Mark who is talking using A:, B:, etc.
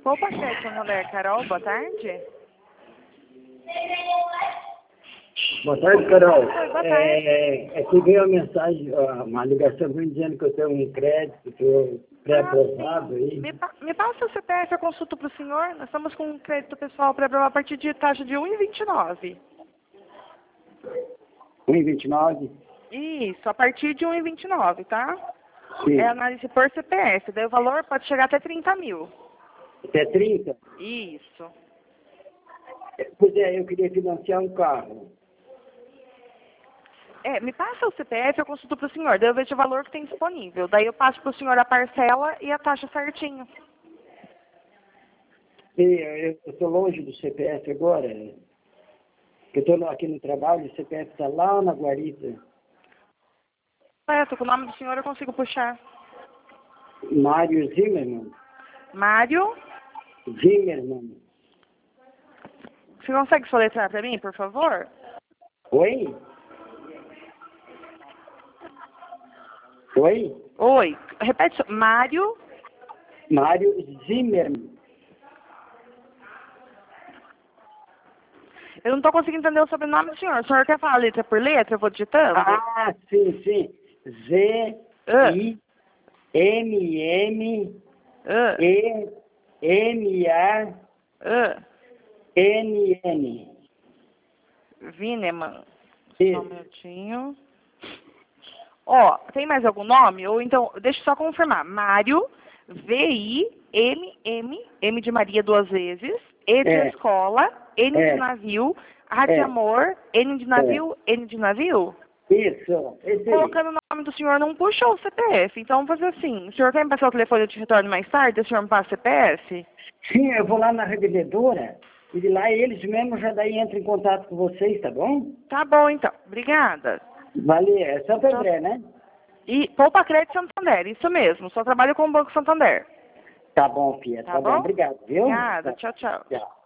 A: Poupa Crédito Santander, Carol, boa tarde.
B: Boa tarde, Carol.
A: Oi, boa tarde.
B: Aqui veio uma mensagem, uma ligação dizendo que eu tenho um crédito, que eu pré-aprovado aí.
A: Me passa o CPF, eu consulto para o senhor. Nós estamos com um crédito pessoal pré-aprovado a partir de taxa de 1,29.
B: 1,29?
A: Isso, a partir de 1,29, tá?
B: Sim.
A: É análise por CPF, daí o valor pode chegar até 30 mil.
B: Até 30?
A: Isso.
B: Pois é, eu queria financiar um carro.
A: Me passa o CPF, eu consulto para o senhor, daí eu vejo o valor que tem disponível. Daí eu passo para o senhor a parcela e a taxa certinho.
B: Eu estou longe do CPF agora. Eu estou aqui no trabalho, o CPF está lá na guarita.
A: Certo, com o nome do senhor eu consigo puxar.
B: Mário Zimmermann.
A: Mário,
B: Zimmermann.
A: você consegue soletrar para mim, por favor?
B: Oi? Oi?
A: Oi, repete, Mário.
B: Mário Zimmermann.
A: Eu não estou conseguindo entender o sobrenome do senhor. O senhor quer falar letra por letra? Eu vou digitando?
B: Ah, sim, sim. Z-I-M-M-E-M-A-N-N.
A: Vineman. Só um
B: Isso.
A: minutinho. Ó, tem mais algum nome? Ou então, deixa eu só confirmar. Mário, V-I-M-M, M de Maria duas vezes, E de
B: É.
A: escola, N de
B: É.
A: navio, A de
B: É.
A: amor, N de navio, N de navio.
B: Isso, esse aí.
A: Colocando o nome do senhor não puxou o CPF. Então vamos fazer assim. O senhor quer me passar o telefone e eu te retorno mais tarde? O senhor me passa o CPF?
B: Sim, eu vou lá na revendedora e de lá eles mesmos já daí entram em contato com vocês, tá bom?
A: Tá bom, então. Obrigada.
B: Valeu, é Santo André, né?
A: E Poupa Crédito Santander, isso mesmo. Só trabalho com o Banco Santander.
B: Tá bom, Pia, tá bom. Obrigado, viu?
A: Obrigada.
B: Tá.
A: Tchau, tchau.
B: Tchau.